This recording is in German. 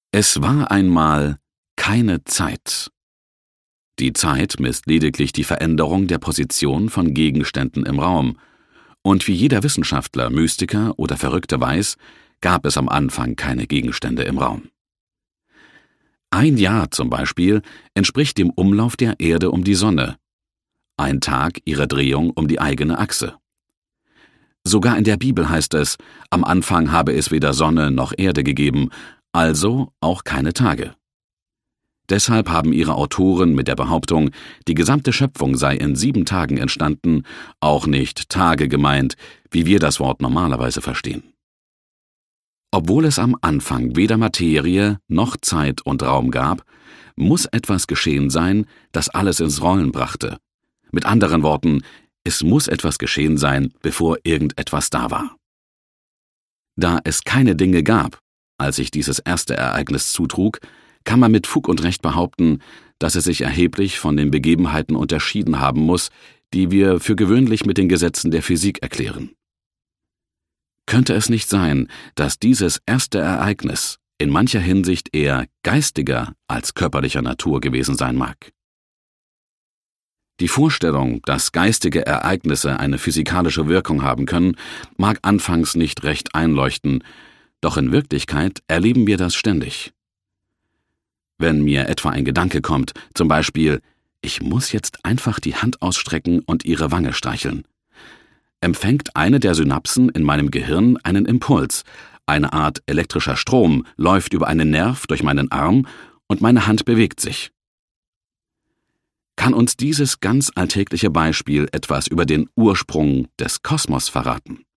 Es war einmal keine Zeit. Die Zeit misst lediglich die Veränderung der Position von Gegenständen im Raum, und wie jeder Wissenschaftler, Mystiker oder Verrückte weiß, gab es am Anfang keine Gegenstände im Raum. Ein Jahr zum Beispiel entspricht dem Umlauf der Erde um die Sonne, ein Tag ihrer Drehung um die eigene Achse. Sogar in der Bibel heißt es, am Anfang habe es weder Sonne noch Erde gegeben, also auch keine Tage. Deshalb haben ihre Autoren mit der Behauptung, die gesamte Schöpfung sei in 7 Tagen entstanden, auch nicht Tage gemeint, wie wir das Wort normalerweise verstehen. Obwohl es am Anfang weder Materie noch Zeit und Raum gab, muss etwas geschehen sein, das alles ins Rollen brachte. Mit anderen Worten, es muss etwas geschehen sein, bevor irgendetwas da war. Da es keine Dinge gab, als sich dieses erste Ereignis zutrug, kann man mit Fug und Recht behaupten, dass es sich erheblich von den Begebenheiten unterschieden haben muss, die wir für gewöhnlich mit den Gesetzen der Physik erklären. Könnte es nicht sein, dass dieses erste Ereignis in mancher Hinsicht eher geistiger als körperlicher Natur gewesen sein mag? Die Vorstellung, dass geistige Ereignisse eine physikalische Wirkung haben können, mag anfangs nicht recht einleuchten, doch in Wirklichkeit erleben wir das ständig. Wenn mir etwa ein Gedanke kommt, zum Beispiel, ich muss jetzt einfach die Hand ausstrecken und ihre Wange streicheln, empfängt eine der Synapsen in meinem Gehirn einen Impuls, eine Art elektrischer Strom läuft über einen Nerv durch meinen Arm und meine Hand bewegt sich. Kann uns dieses ganz alltägliche Beispiel etwas über den Ursprung des Kosmos verraten?